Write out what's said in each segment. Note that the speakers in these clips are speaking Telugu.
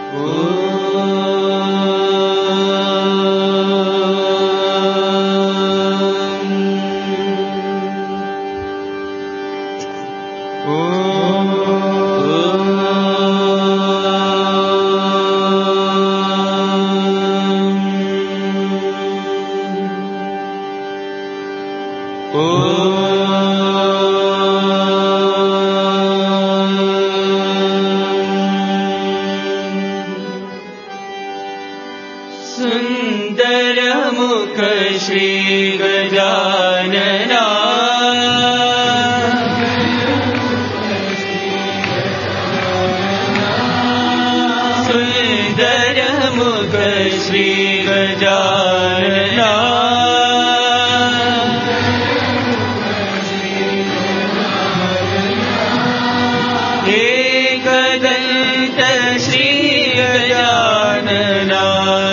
सुन्दरमुख श्री गजानना सुन्दरमुख श्री गजानना एकदन्त श्री गजानना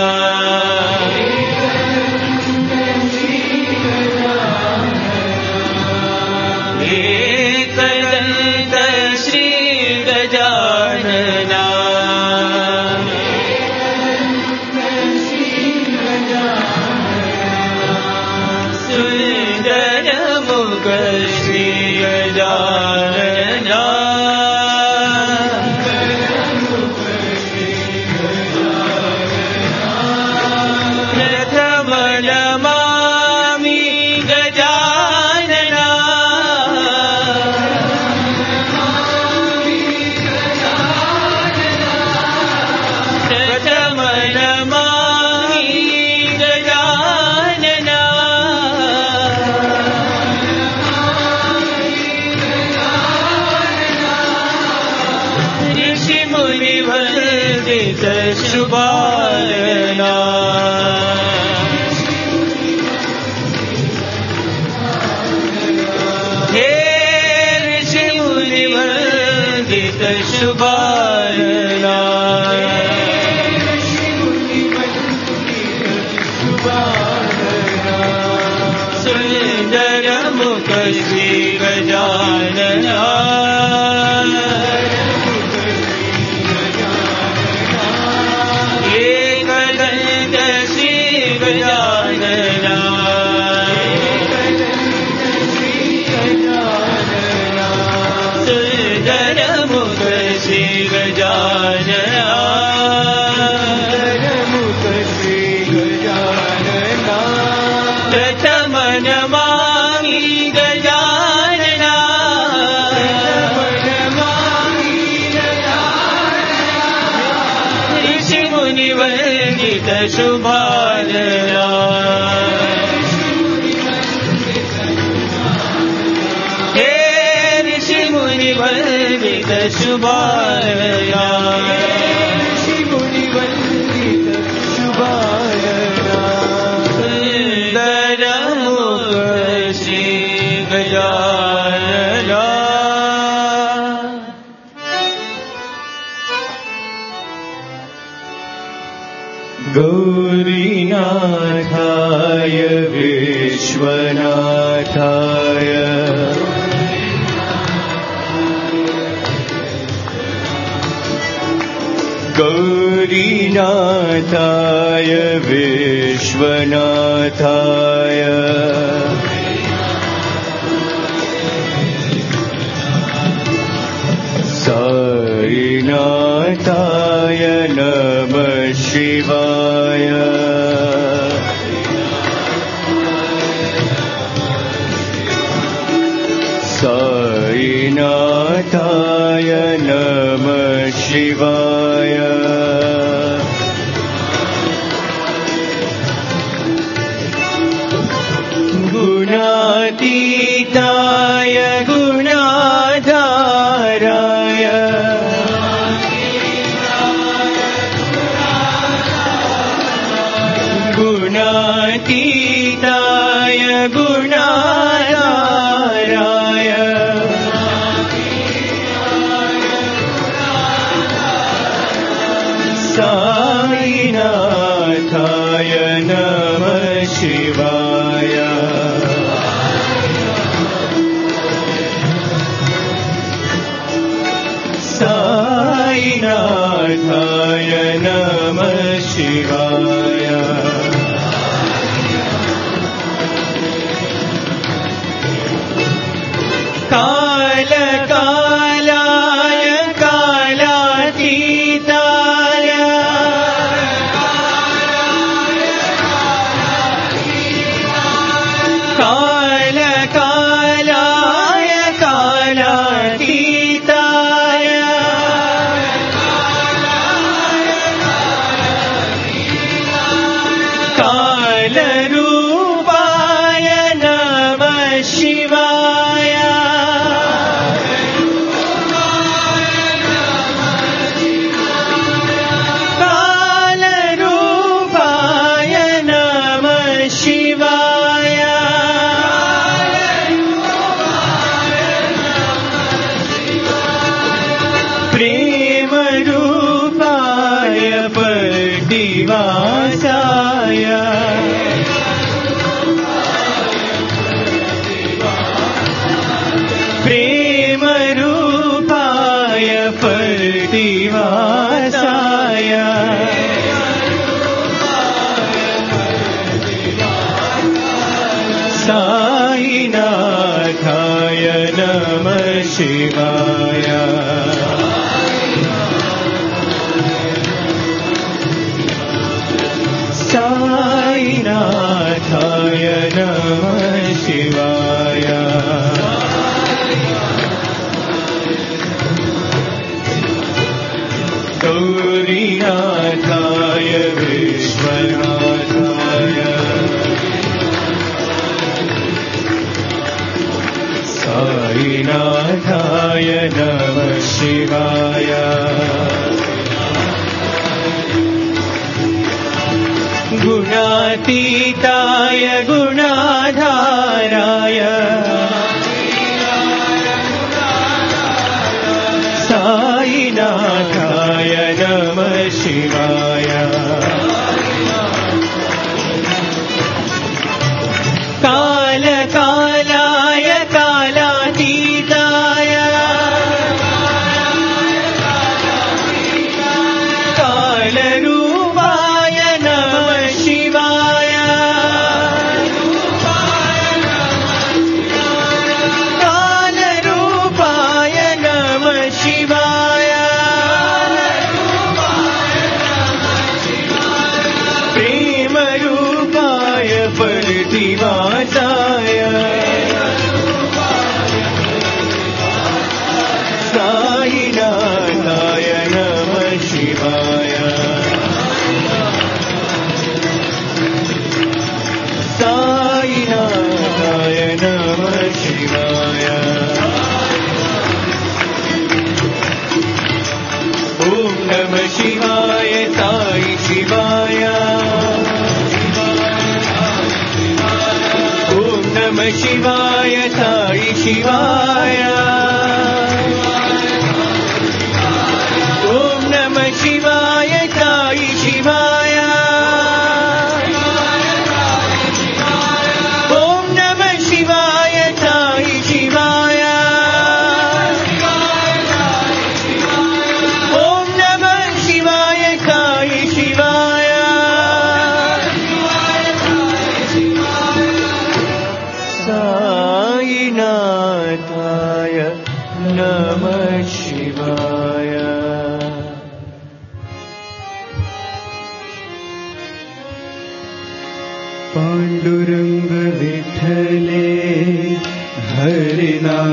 शुभालना हे ऋषि मुनि वंदित शुभालना सुंदर मुख श्री गजानना शुभालना हे ऋषि मुनि वंदित शुभालना ऋषि मुनि वंदित शुभालना सुंदर मुख श्री गजानना गौरीनाथाय विश्वनाथाय गौरीनाथाय विश्वनाथाय साईनाथाय नमः शिवाय साईनाथाय नमः शिवाय गुणातीताय गुणाधाराय गुणातीताय गुणाधाराय साईनाथाय नमः शिवाय साईनाथाय सायिनाथाय नमः शिवाय काल कालाय कालातीताय काल कालाय कालातीताय कालरूपाय नमः शिवाय कालरूपाय नमः शिवाय प्रेमरूपाय परदिवासाय प्रेमरूपाय परदिवासाय सायिनाथाय नमः शिवाय सायिनाथाय नमः शिवाय गौरीनाथाय विश्वनाथाय सायिनाथाय नमः शिवाय गुणातीताय गुणाधाराय सायिनाथाय नमः शिवाय काल कालाय कालातीताय कालरूपाय नमः शिवाय कालरूपाय नमः शिवाय प्रेमरूपाय परदिवासाय सायिनाथाय नमः शिवाय सायिनाथाय नमः शिवाय ॐ नमः शिवाय साई शिवाय ॐ नमः शिवाय साई शिवाय ॐ नमः शिवाय साई शिवाय ॐ नमः शिवाय साई शिवाय ॐ नमः शिवाय साई शिवाय सायिनाथाय नमः शिवाय पांडुरंग विठ्ठले हरि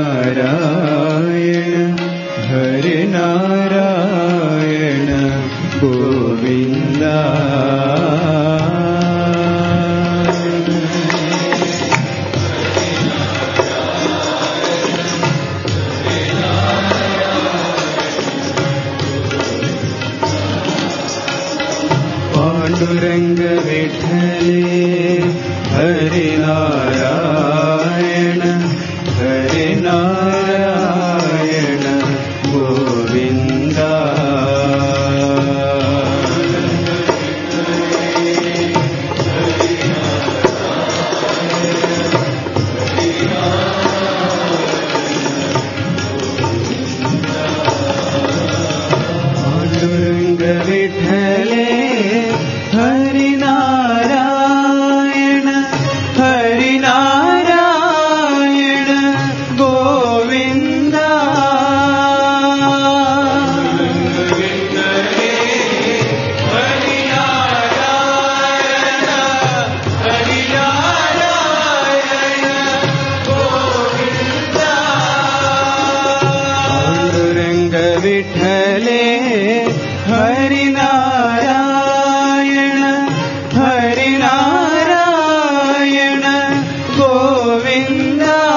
नारायण हरि नारायण गोविंदा पांडुरंग विठ्ठले हरि नारायण गोविंदा पांडुरंग विठ्ठले हरिनारायण हरिनारायण गोविन्दा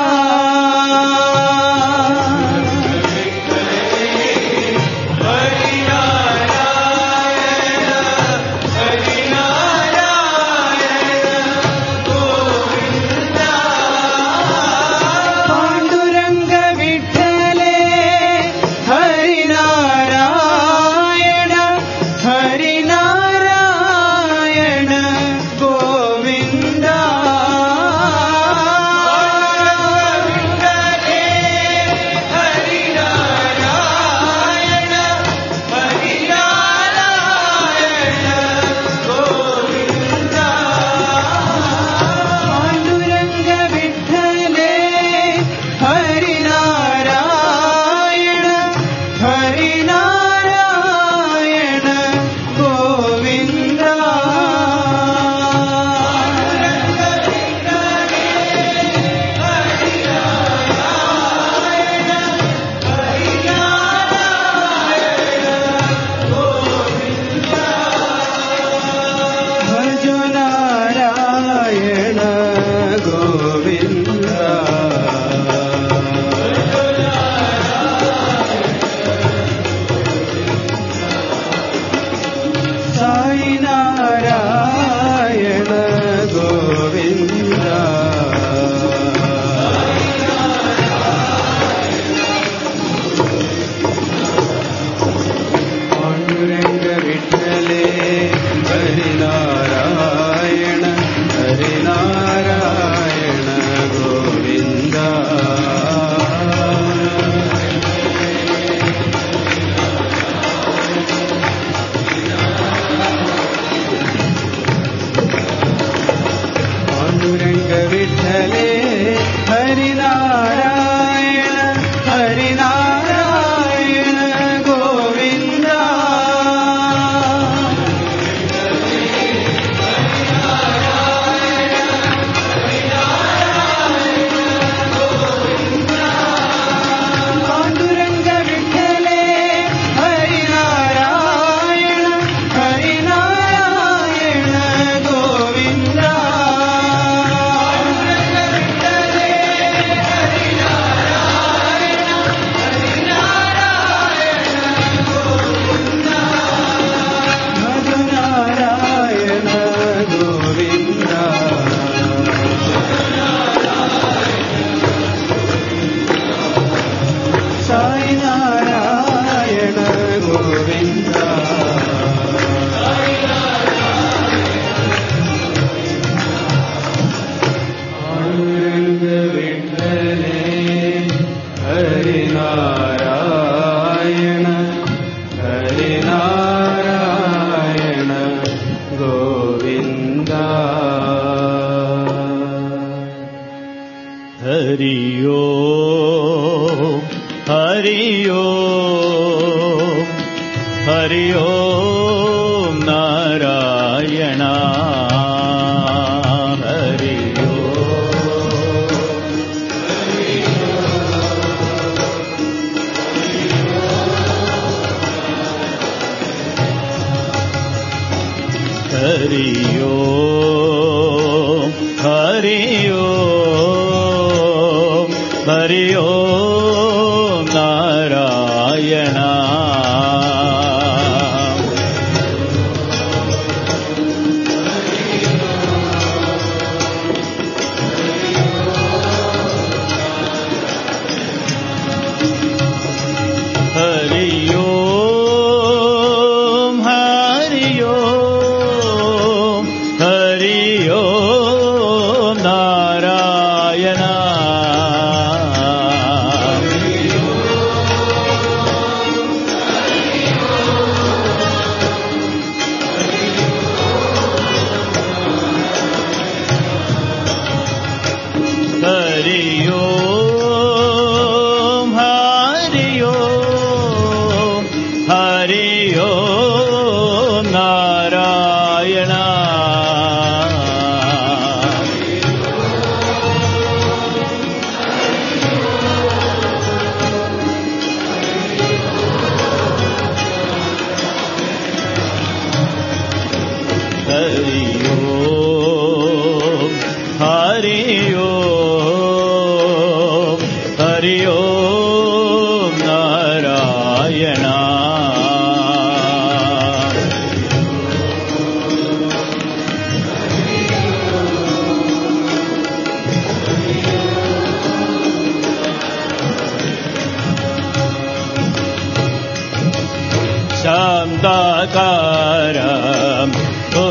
शान्ताकारं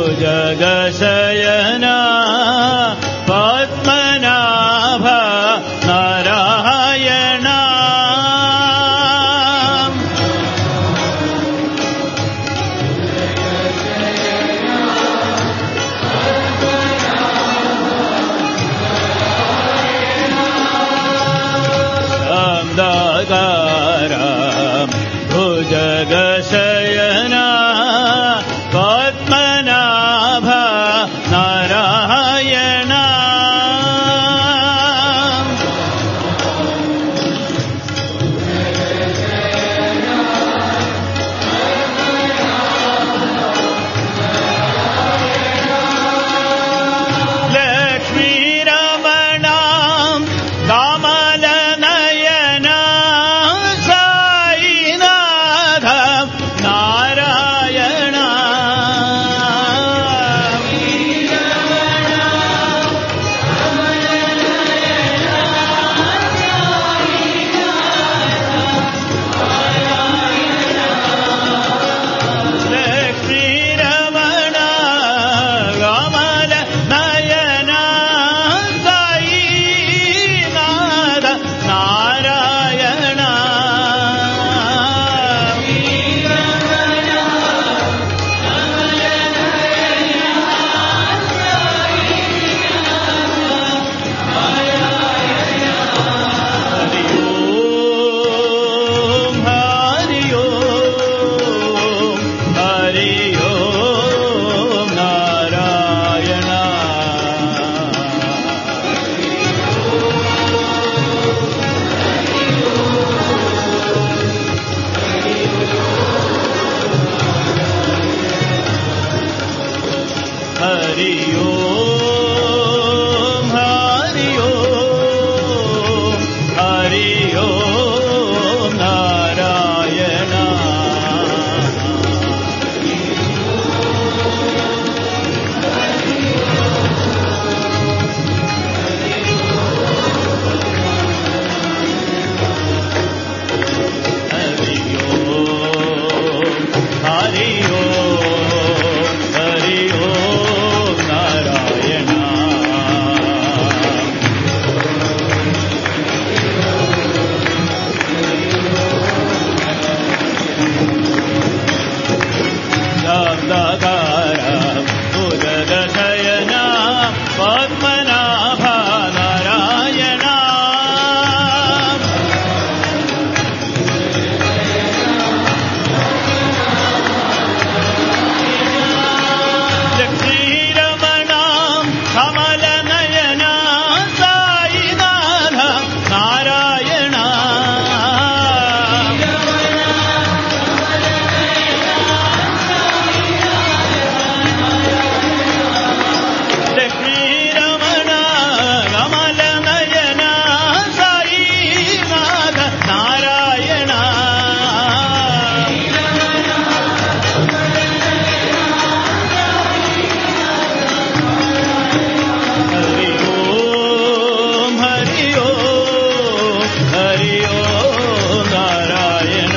भुजगशयना पद्मनाभ नारायण शान्ताकारं भुजगशयना पद्मनाभ नारायण लक्ष्मीरमणं कमलनयन साईनाथ नारायण हरि ओम हरि ओम हरि ओम नारायण हरि ओम हरि ओम हरि ओम नारायण शान्ताकारं भुजगशयन पद्मनाभ नारायण लक्ष्मीरमणं कमलनयन साईनाथ नारायण लक्ष्मीरमण कमलनयन साईनाथ नारायण हरि ओम हरि ओम हरि ओम नारायण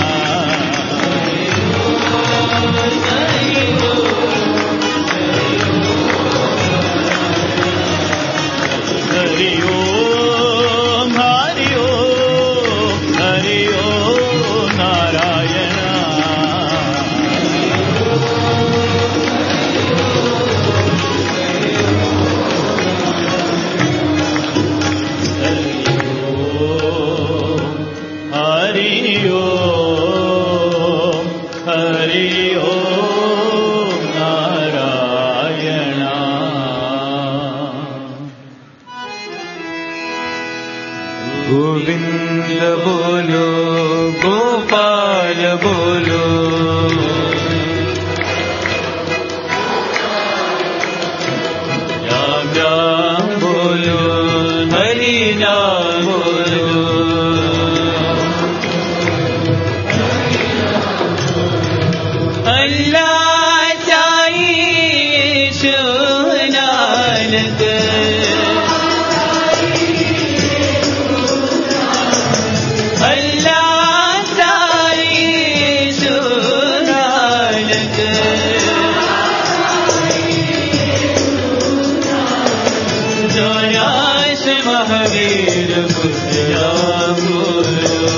हरि ओम हरि ओम हरि ओम नारायण हरि ओम हरि ओम नारायण गोविंद बोलो गोपाल बोलो नाम बोलो अल्लाह साईं शो नानक अल्लाह साईं शो नानक जोराश महावीर पुत्रा बोलो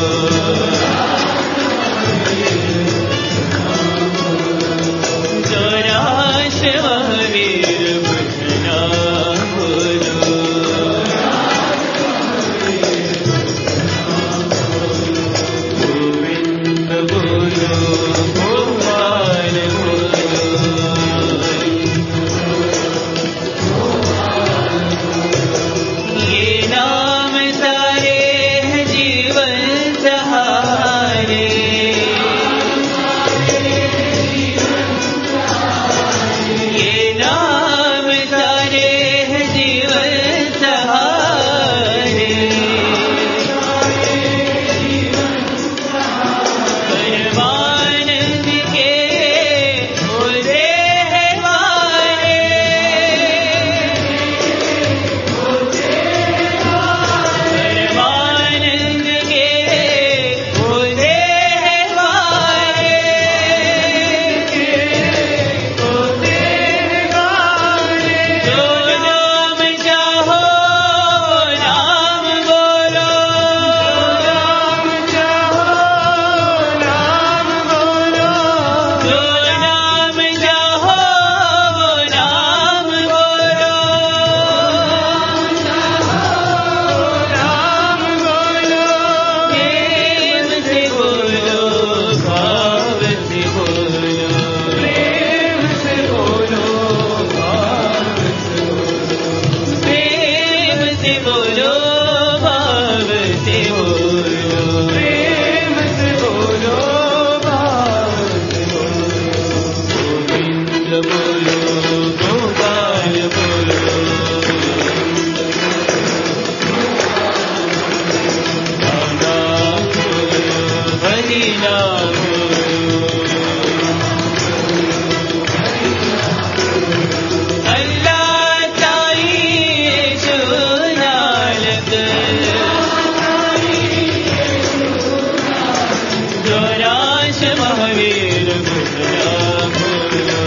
जोराश महावीर पुत्रा बोलो गोविंद बोलो गोपाल बोलो ये नाम सारे हैं जीवन सहारे ये नाम सारे हैं जीवन सहारे परमानंद के बोले हैं वारे परमानंद के बोले हैं वारे जो नाम चाहो नाम बोलो जो नाम चाहो नाम बोलो प्रेम से बोलो भाव से बोलो प्रेम से बोलो प्रेम से बोलो भाव से बोलो प्रेम से बोलो भाव से बोलो गोविंद बोलो गोपाल बोलो नाना बोलो हरि नाम अल्लाह साईं शो नानक जोराश महावीर पुत्रा बोलो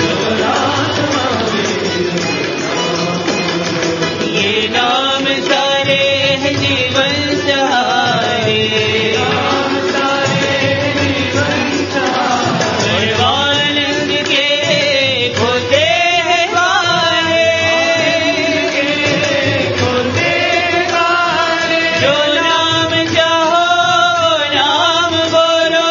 ये नाम सारे हैं जीवन सहारे परमानंद के होते हैं वारे जो नाम चाहो नाम बोलो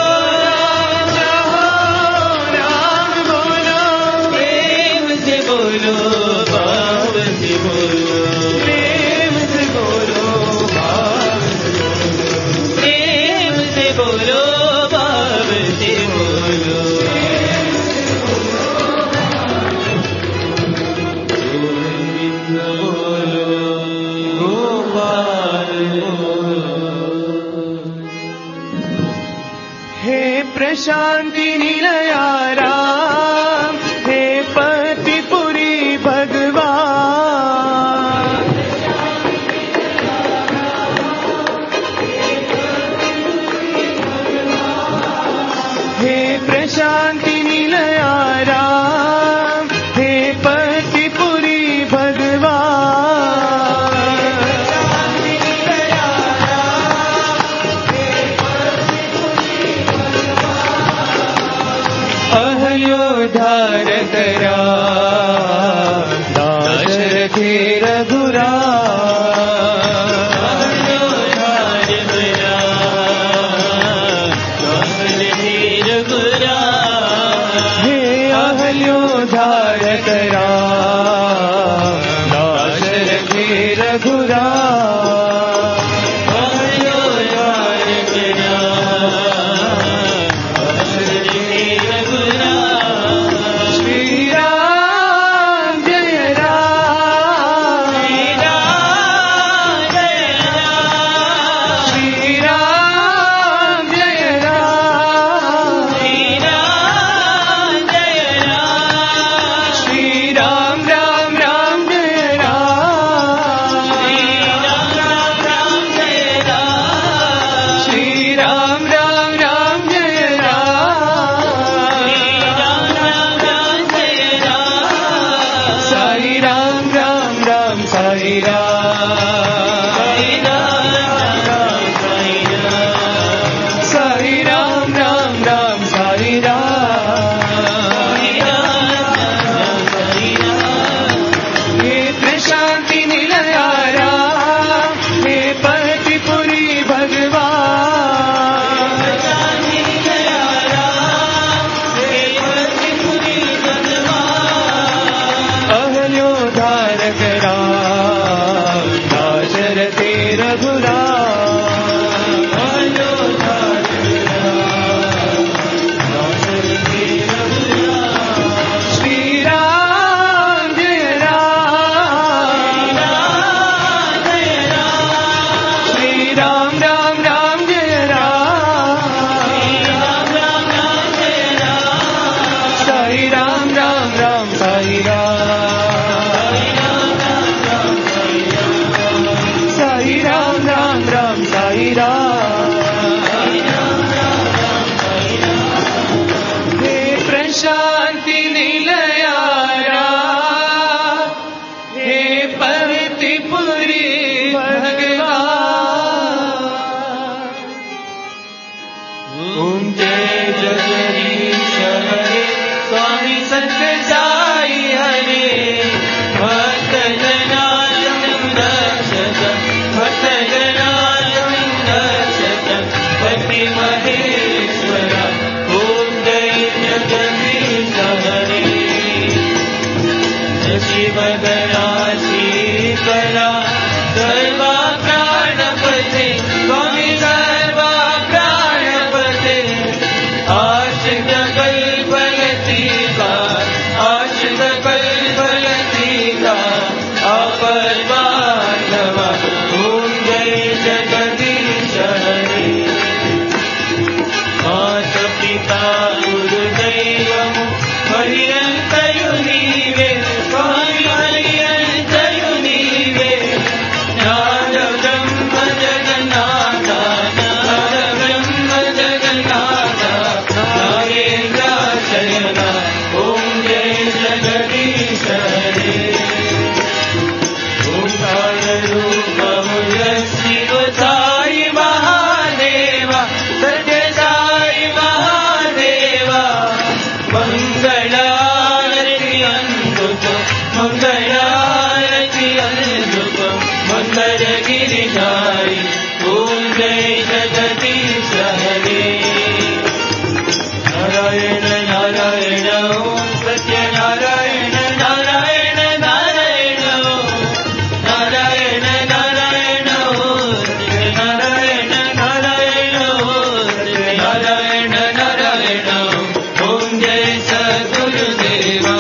प्रेम से बोलो भाव से बोलो प्रेम से बोलो भाव प्रेम से बोलो भाव से बोलो गोविंद बोलो गोपाल बोलो हे प्रशांति निलया राम हे पतिपुरी भगवान हे प्रशांति निलया राम हे पतिपुरी भगवान अहल्योद्धार करा दाशरथी रघुराम अहल्योद्धार करा दाशरथी रघुराम हे अहल्योद्धार करा दाशरथी रघुराम अहल्योद्धार करा दाशरथी रघुराम श्री राम जय राम పితా గురుదైవము హరియంతయు నీవే స్వామి హరియంతయు నీవే నాద బ్రహ్మ జగన్నాథ నాద బ్రహ్మ జగన్నాథ నాగేంద్ర శయన ఓం జయ జగదీశ హరే ఓంకార రూపము శివ సాయి మహాదేవ సత్య సాయి మహాదేవ మంగళారతి అందుకో మంగళారతి అందుకో మంగళగిరి సాయి ఓం జయ జగదీశ హరే నారాయణ నారాయణ ఓం సత్యనారాయణ నారాయణ నారాయణ నారాయణ నారాయణ ఓం సత్యనారాయణ నారాయణ నారాయణ నారాయణ ఓం జయ సద్గురుదేవా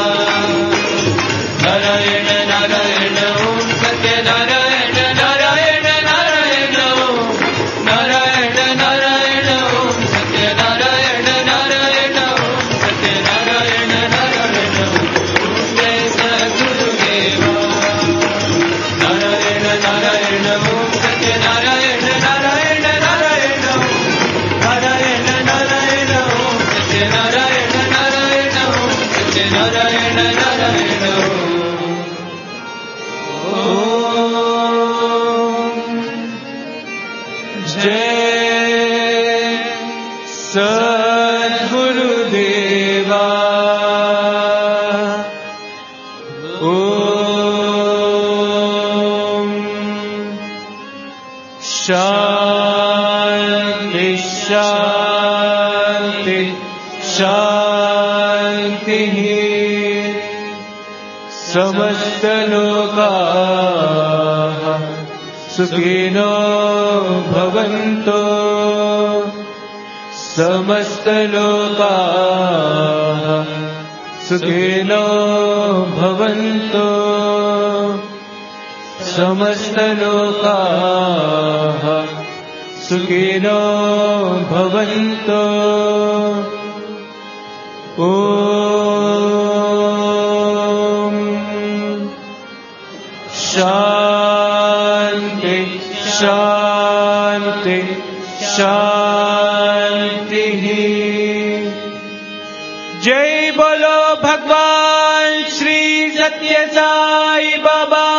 నారాయణ నారాయణ ఓం సత్యనారాయణ నారాయణ నారాయణ నారాయణ నారాయణ ఓం సత్యనారాయణ నారాయణ సత్యనారాయణ నారాయణ ఓం జయ సద్గురుదేవా నారాయణ నారాయణ ఓం సత్యనారాయణ నారాయణ నారాయణ నారాయణ నారాయణ ఓం సత్యనారాయణ నారాయణ సత్యనారాయణ నారాయణ जय सद्गुरुदेवा ओम शांति शांति शांति समस्त लोकाः सुखिनो भवन्तु समस्त लोकाः सुखिनो भवन्तु समस्त लोकाः सुखिनो भवन्तु ओम शांति शांति शांति जय बोलो भगवान श्री सत्य साई बाबा